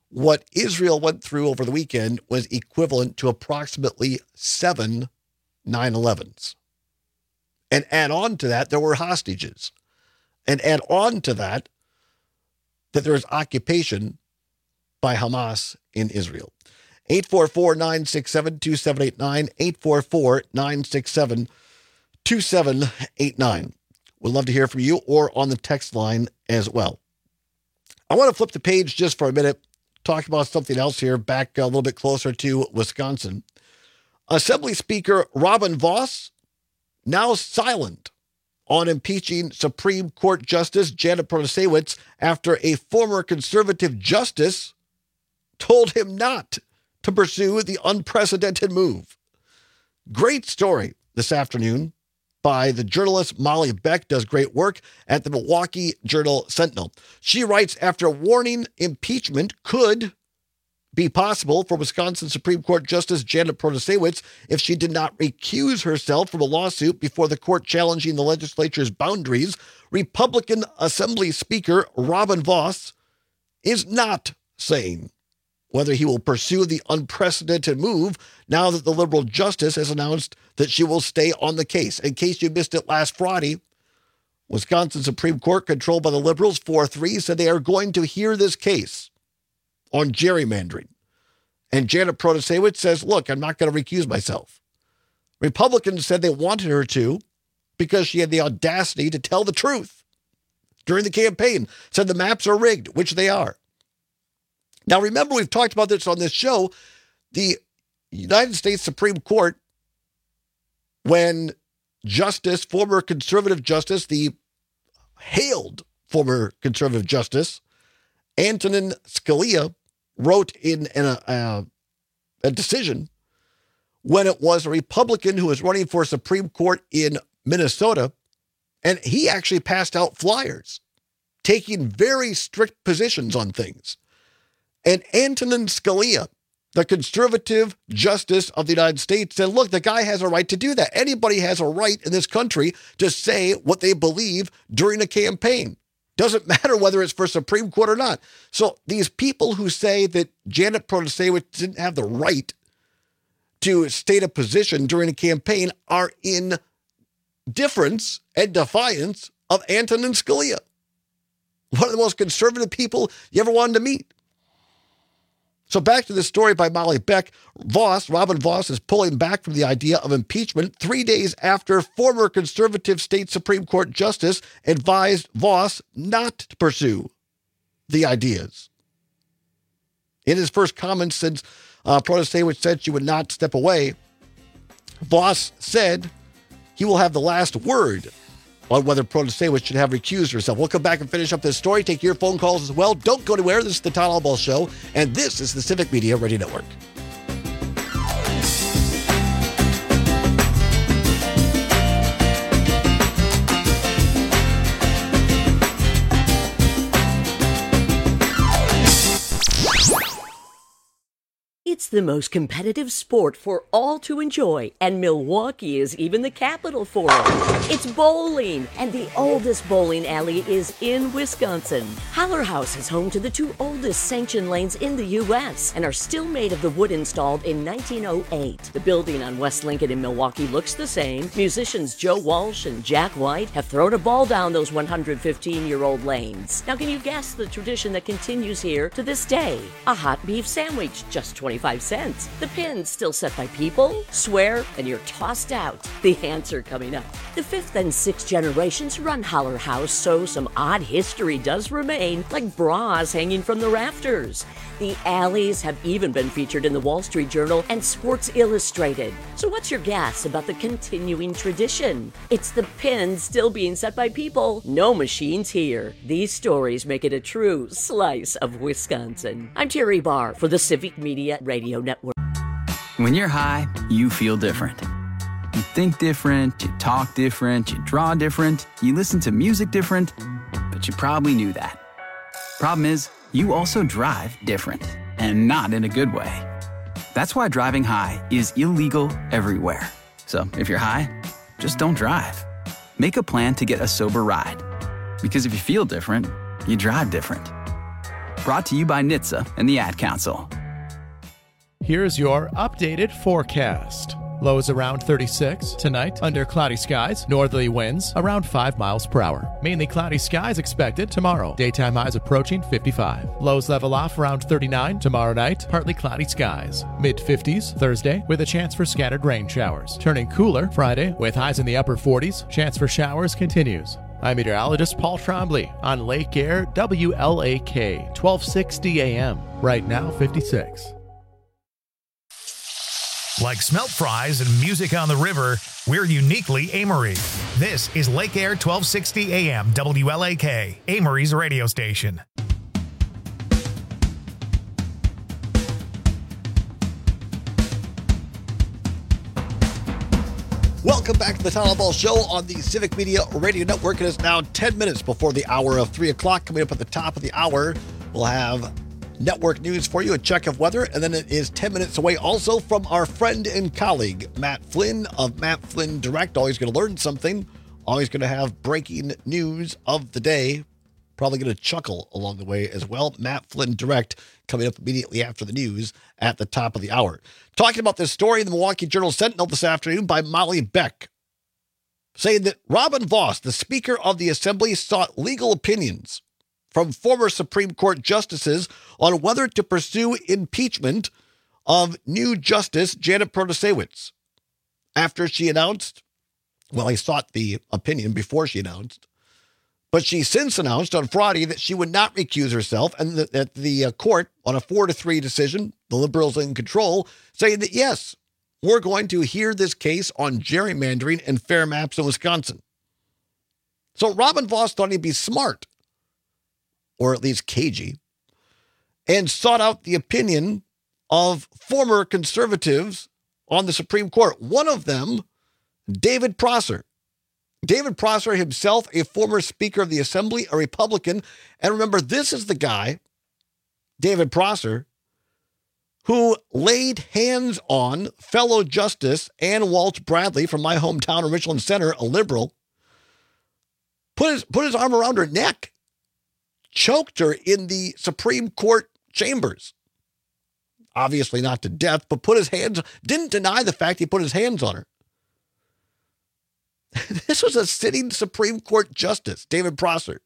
what Israel went through over the weekend was equivalent to approximately seven nine elevens. And add on to that, there were hostages. And add on to that, that there is occupation by Hamas in Israel. eight four four, nine six seven, two seven eight nine, eight four four, nine six seven, two seven eight nine. We'd love to hear from you or on the text line as well. I want to flip the page just for a minute, talk about something else here, back a little bit closer to Wisconsin. Assembly Speaker Robin Vos now silent on impeaching Supreme Court Justice Janet Protasiewicz after a former conservative justice told him not to pursue the unprecedented move. Great story this afternoon by the journalist Molly Beck, does great work at the Milwaukee Journal Sentinel. She writes, after warning impeachment could be possible for Wisconsin Supreme Court Justice Janet Protasiewicz if she did not recuse herself from a lawsuit before the court challenging the legislature's boundaries, Republican Assembly Speaker Robin Vos is not saying whether he will pursue the unprecedented move now that the liberal justice has announced that she will stay on the case. In case you missed it last Friday, Wisconsin Supreme Court, controlled by the liberals, four three, said they are going to hear this case on gerrymandering. And Janet Protasiewicz says, look, I'm not going to recuse myself. Republicans said they wanted her to because she had the audacity to tell the truth during the campaign, said the maps are rigged, which they are. Now, remember, we've talked about this on this show. The United States Supreme Court, when Justice, former conservative justice, the hailed former conservative justice, Antonin Scalia, wrote in an, uh, a decision when it was a Republican who was running for Supreme Court in Minnesota, and he actually passed out flyers taking very strict positions on things. And Antonin Scalia, the conservative justice of the United States, said, look, the guy has a right to do that. Anybody has a right in this country to say what they believe during a campaign. Doesn't matter whether it's for Supreme Court or not. So these people who say that Janet Protasiewicz didn't have the right to state a position during a campaign are in difference and defiance of Antonin Scalia, one of the most conservative people you ever wanted to meet. So back to this story by Molly Beck. Vos, Robin Vos, is pulling back from the idea of impeachment three days after former conservative state Supreme Court justice advised Vos not to pursue the ideas. In his first comments since uh, Protasiewicz said she would not step away, Vos said he will have the last word on whether Protasiewicz should have recused herself. We'll come back and finish up this story, take your phone calls as well. Don't go anywhere. This is the Todd Albaugh Show, and this is the Civic Media Radio Network. It's the most competitive sport for all to enjoy, and Milwaukee is even the capital for it. It's bowling, and the oldest bowling alley is in Wisconsin. Holler House is home to the two oldest sanctioned lanes in the U S and are still made of the wood installed in nineteen oh eight. The building on West Lincoln in Milwaukee looks the same. Musicians Joe Walsh and Jack White have thrown a ball down those one hundred fifteen-year-old lanes. Now, can you guess the tradition that continues here to this day? A hot beef sandwich, just twenty-five cents. The pins still set by people, swear, and you're tossed out. The answer coming up. The fifth and sixth generations run Holler House, so some odd history does remain, like bras hanging from the rafters. The alleys have even been featured in the Wall Street Journal and Sports Illustrated. So what's your guess about the continuing tradition? It's the pins still being set by people. No machines here. These stories make it a true slice of Wisconsin. I'm Terry Barr for the Civic Media Radio Network. When you're high, you feel different. You think different, you talk different, you draw different, you listen to music different, but you probably knew that. Problem is, you also drive different, and not in a good way. That's why driving high is illegal everywhere. So if you're high, just don't drive. Make a plan to get a sober ride. Because if you feel different, you drive different. Brought to you by N H T S A and the Ad Council. Here's your updated forecast. Lows around thirty-six. Tonight, under cloudy skies, northerly winds around five miles per hour. Mainly cloudy skies expected tomorrow. Daytime highs approaching fifty-five. Lows level off around thirty-nine. Tomorrow night, partly cloudy skies. mid-fifties Thursday with a chance for scattered rain showers. Turning cooler Friday with highs in the upper forties. Chance for showers continues. I'm meteorologist Paul Trombley on Lake Air W L A K, twelve sixty A M. Right now, fifty-six. Like smelt fries and music on the river, we're uniquely Amory. This is Lake Air twelve sixty A M W L A K, Amory's radio station. Welcome back to the Town Hall Ball Show on the Civic Media Radio Network. It is now ten minutes before the hour of three o'clock. Coming up at the top of the hour, we'll have network news for you, a check of weather, and then it is ten minutes away also from our friend and colleague, Matt Flynn of Matt Flynn Direct. Always going to learn something, always going to have breaking news of the day. Probably going to chuckle along the way as well. Matt Flynn Direct coming up immediately after the news at the top of the hour. Talking about this story in the Milwaukee Journal Sentinel this afternoon by Molly Beck, saying that Robin Vos, the Speaker of the Assembly, sought legal opinions from former Supreme Court justices on whether to pursue impeachment of new Justice Janet Protasiewicz. After she announced, well, he sought the opinion before she announced, but she since announced on Friday that she would not recuse herself, and that, that the uh, court, on a four to three decision, the Liberals in control, saying that, yes, we're going to hear this case on gerrymandering and fair maps in Wisconsin. So Robin Vos thought he'd be smart, or at least cagey, and sought out the opinion of former conservatives on the Supreme Court. One of them, David Prosser. David Prosser himself, a former Speaker of the Assembly, a Republican. And remember, this is the guy, David Prosser, who laid hands on fellow Justice Ann Walsh Bradley from my hometown of Richland Center, a liberal, put his, put his arm around her neck, choked her in the Supreme Court chambers. Obviously not to death, but put his hands, didn't deny the fact he put his hands on her. This was a sitting Supreme Court justice, David Prosser,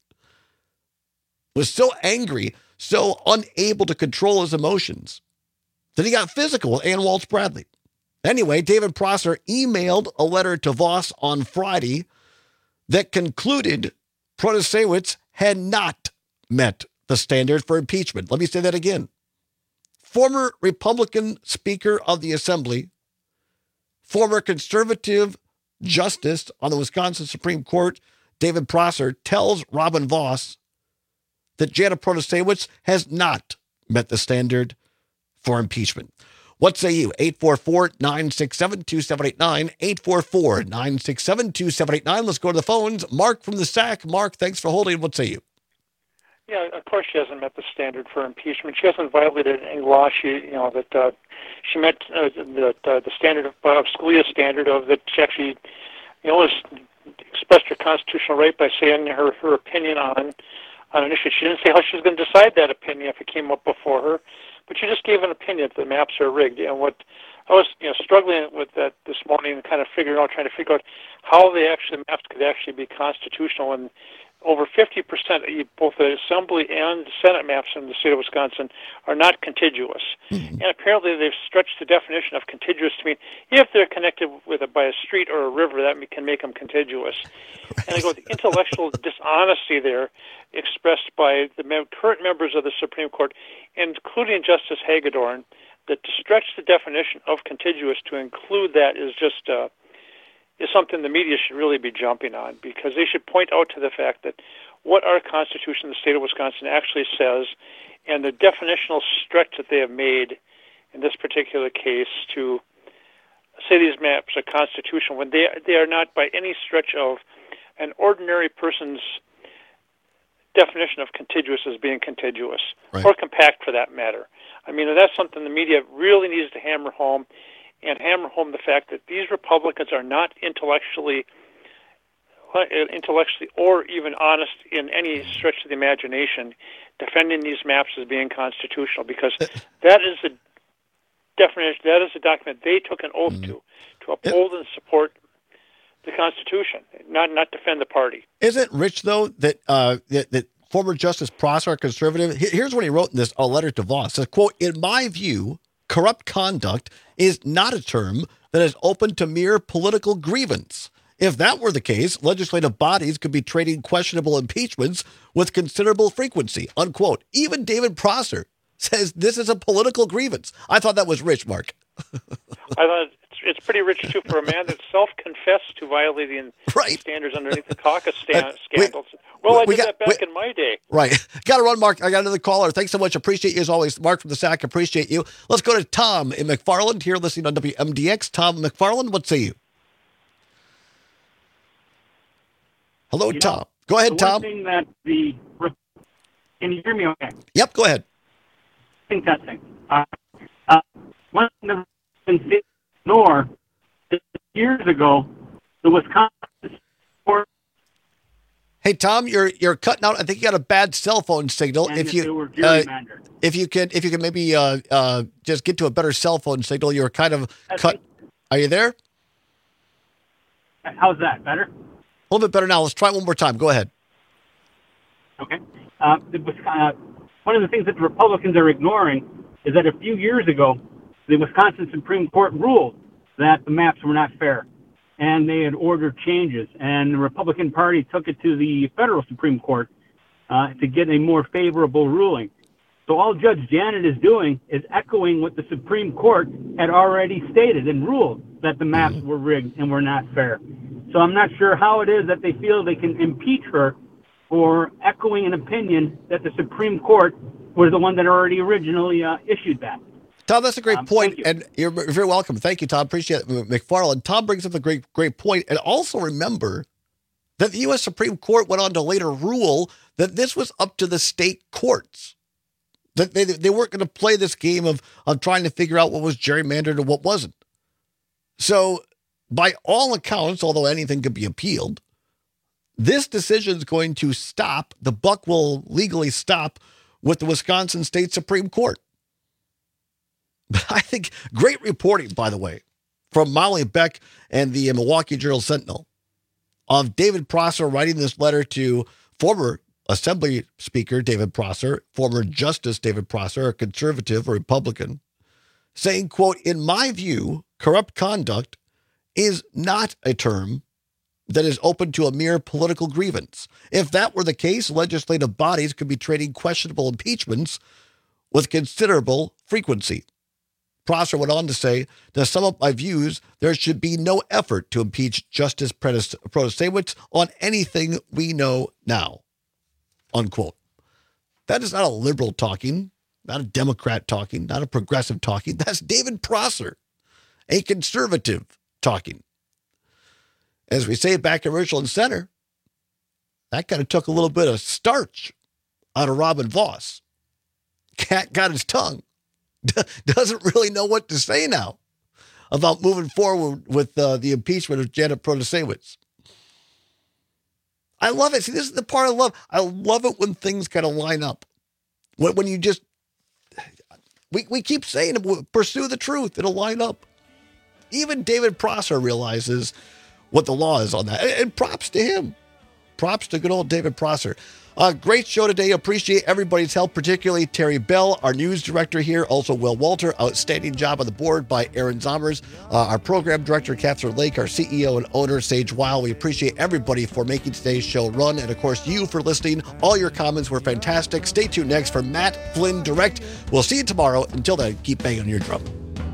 was so angry, so unable to control his emotions, that he got physical with Ann Walsh Bradley. Anyway, David Prosser emailed a letter to Vos on Friday that concluded Protasiewicz had not met the standard for impeachment. Let me say that again. Former Republican Speaker of the Assembly, former conservative justice on the Wisconsin Supreme Court, David Prosser, tells Robin Vos that Janet Protasiewicz has not met the standard for impeachment. What say you? eight four four, nine six seven, two seven eight nine, eight four four, nine six seven, two seven eight nine. Let's go to the phones. Mark from the S A C. Mark, thanks for holding. What say you? Yeah, of course she hasn't met the standard for impeachment. She hasn't violated any law. She, you know, that uh, she met uh, the uh, the standard of uh, Scalia's standard of that she actually, you know, was expressed her constitutional right by saying her her opinion on on an issue. She didn't say how she was going to decide that opinion if it came up before her, but she just gave an opinion that the maps are rigged. And what I was, you know, struggling with that this morning and kind of figuring out, trying to figure out how the actually maps could actually be constitutional. And over fifty percent, both the Assembly and the Senate maps in the state of Wisconsin are not contiguous. Mm-hmm. And apparently they've stretched the definition of contiguous to mean if they're connected with a, by a street or a river, that can make them contiguous. Right. And I go, the intellectual dishonesty there expressed by the mem- current members of the Supreme Court, including Justice Hagedorn, that to stretch the definition of contiguous to include that is just... Uh, is something the media should really be jumping on, because they should point out to the fact that what our Constitution, the state of Wisconsin, actually says, and the definitional stretch that they have made in this particular case to say these maps are constitutional when they they are not by any stretch of an ordinary person's definition of contiguous as being contiguous, right, or compact for that matter. I mean, that's something the media really needs to hammer home, and hammer home the fact that these Republicans are not intellectually intellectually or even honest in any stretch of the imagination defending these maps as being constitutional, because that is a definition, that is a document they took an oath mm. to, to uphold and support the Constitution, not not defend the party. Isn't it rich, though, that uh, that, that former Justice Prosser, a conservative, here's what he wrote in this a letter to Voss. It says, quote, "In my view, corrupt conduct is not a term that is open to mere political grievance. If that were the case, legislative bodies could be trading questionable impeachments with considerable frequency," unquote. Even David Prosser says this is a political grievance. I thought that was rich, Mark. I thought it's, it's pretty rich, too, for a man that self-confessed to violating right. standards underneath the caucus sta- uh, scandals. We, well, I did got, that back we, in my day. Right. Got to run, Mark. I got another caller. Thanks so much. Appreciate you as always. Mark from the S A C, appreciate you. Let's go to Tom in McFarland here listening on W M D X. Tom McFarland, what say you? Hello, you Tom. Know, go ahead, the Tom. One thing that the, can you hear me okay? Yep, go ahead. Testing, testing. Uh, uh, one thing that didn't ignore years ago, the Wisconsin Court. Hey, Tom, you're you're cutting out. I think you got a bad cell phone signal. And if if you they were uh, gerrymandered. if you can if you can maybe uh, uh, just get to a better cell phone signal. You're kind of That's cut. it. Are you there? How's that? Better? A little bit better now. Let's try one more time. Go ahead. Okay. Uh, the, uh, one of the things that the Republicans are ignoring is that a few years ago, the Wisconsin Supreme Court ruled that the maps were not fair, and they had ordered changes. And the Republican Party took it to the federal Supreme Court uh, to get a more favorable ruling. So all Judge Janet is doing is echoing what the Supreme Court had already stated and ruled, that the maps were rigged and were not fair. So I'm not sure how it is that they feel they can impeach her for echoing an opinion that the Supreme Court was the one that already originally uh, issued that. Tom, that's a great um, point, you. and you're very welcome. Thank you, Tom. Appreciate it, McFarland. Tom brings up a great, great point, and also remember that the U S Supreme Court went on to later rule that this was up to the state courts. That they they weren't going to play this game of of trying to figure out what was gerrymandered and what wasn't. So, by all accounts, although anything could be appealed, this decision is going to stop. The buck will legally stop with the Wisconsin State Supreme Court. I think great reporting, by the way, from Molly Beck and the Milwaukee Journal-Sentinel of David Prosser writing this letter to former Assembly Speaker David Prosser, former Justice David Prosser, a conservative, a Republican, saying, quote, "In my view, corrupt conduct is not a term that is open to a mere political grievance. If that were the case, legislative bodies could be trading questionable impeachments with considerable frequency." Prosser went on to say, "To sum up my views, there should be no effort to impeach Justice Protasiewicz on anything we know now," unquote. That is not a liberal talking, not a Democrat talking, not a progressive talking. That's David Prosser, a conservative talking. As we say back at Richland Center, that kind of took a little bit of starch out of Robin Voss. Cat got his tongue. Doesn't really know what to say now about moving forward with uh, the impeachment of Janet Protasiewicz. I love it. See, this is the part I love. I love it when things kind of line up. When, when you just, we, we keep saying, pursue the truth. It'll line up. Even David Prosser realizes what the law is on that. And, and props to him. Props to good old David Prosser. Uh, great show today. Appreciate everybody's help, particularly Terry Bell, our news director here. Also, Will Walter. Outstanding job on the board by Aaron Zommers. Uh, our program director, Catherine Lake. Our C E O and owner, Sage Weil. We appreciate everybody for making today's show run. And, of course, you for listening. All your comments were fantastic. Stay tuned next for Matt Flynn Direct. We'll see you tomorrow. Until then, keep banging on your drum.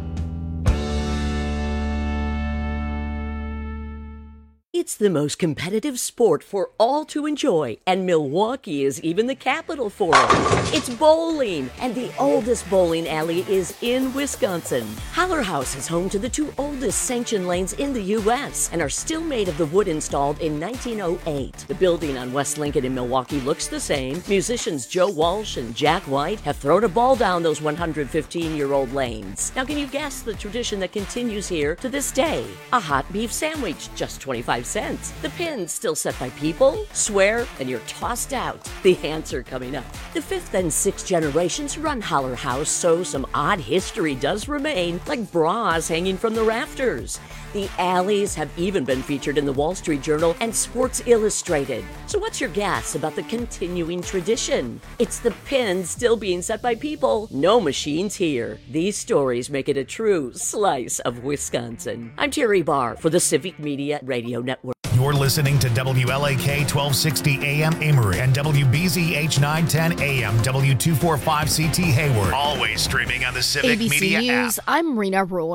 It's the most competitive sport for all to enjoy, and Milwaukee is even the capital for it. It's bowling, and the oldest bowling alley is in Wisconsin. Haller House is home to the two oldest sanctioned lanes in the U S and are still made of the wood installed in nineteen oh eight. The building on West Lincoln in Milwaukee looks the same. Musicians Joe Walsh and Jack White have thrown a ball down those one hundred fifteen-year-old lanes. Now, can you guess the tradition that continues here to this day? A hot beef sandwich, just twenty-five cents. sense. The pin's still set by people, swear, and you're tossed out. The answer coming up. The fifth and sixth generations run Holler House, so some odd history does remain, like bras hanging from the rafters. The alleys have even been featured in the Wall Street Journal and Sports Illustrated. So what's your guess about the continuing tradition? It's the pin still being set by people. No machines here. These stories make it a true slice of Wisconsin. I'm Terry Barr for the Civic Media Radio Network. You're listening to W L A K twelve sixty A M Amory and W B Z H nine ten A M W two forty-five C T Hayward. Always streaming on the Civic A B C Media News, app. I'm Rena Roy.